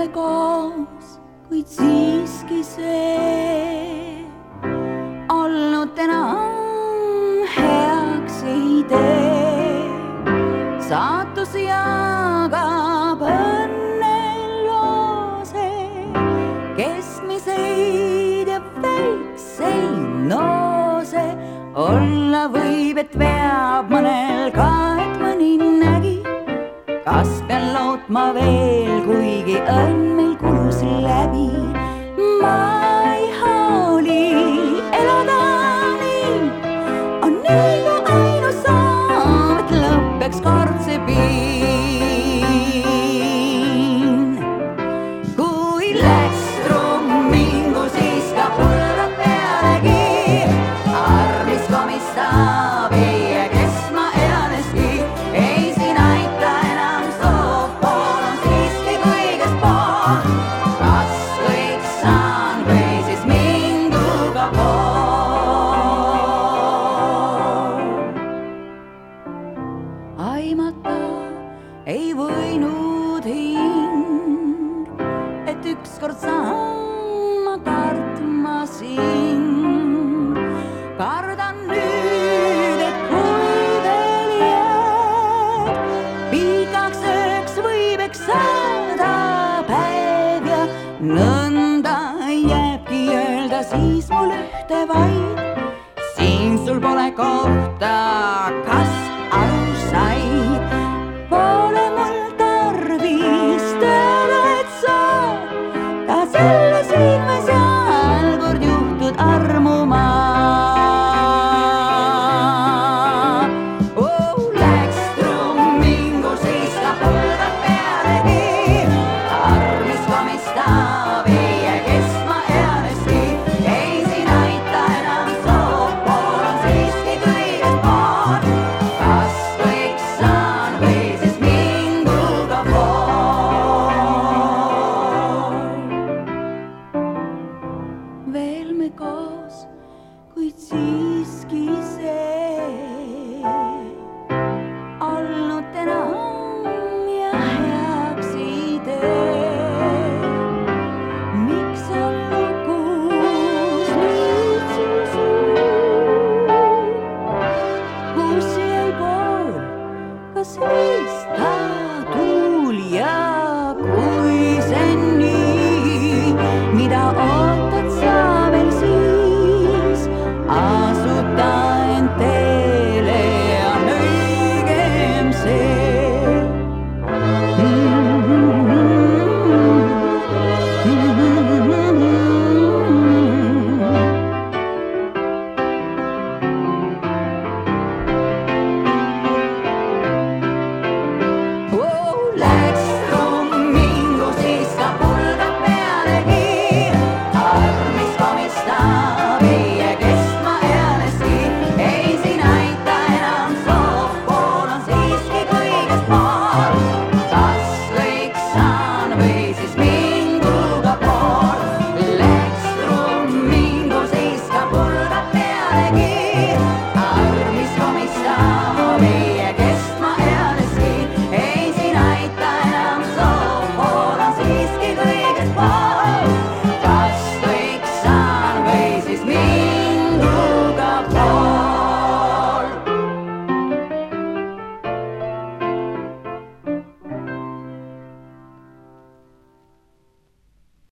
me koos, kuid siiski see olnud enam heaks ei tee. Saatus jagab õnneloose, keskmiseid ja väikseid noose. Olla võib, et veab mõnel ka, et mõni nägi. Kas pean lootma veel, kuigi õnn meil kulus läbi. Ma ei hooli elada nii, on nii kui ainus soov, et lõppeks kord see piin. Kui läks trummingu, siis ka pulrad pealegi. Armis komistab, ei kes ma elaneski. Ei siin aita enam soov, pool on siiski kõigest pool. Kas kõik saan või siis minguga pool. Aimata ei võinud hing, et ükskord saan ma kartma sind. Kardan nüüd, et kui veel jääb, pikaks ööks võib eks saada päev ja nõnda jääbki öelda siis mul ühte vaid. Siin sul pole kohta, kas aru said? Pole mul tarvis teada, et sa ka selles ilmes seal kord juhtud armuma. Veel me koos, kuid siiski see olnud enam ja heaks ei tee. Miks on lugus nüüd sul suu, kus jäi pool, kas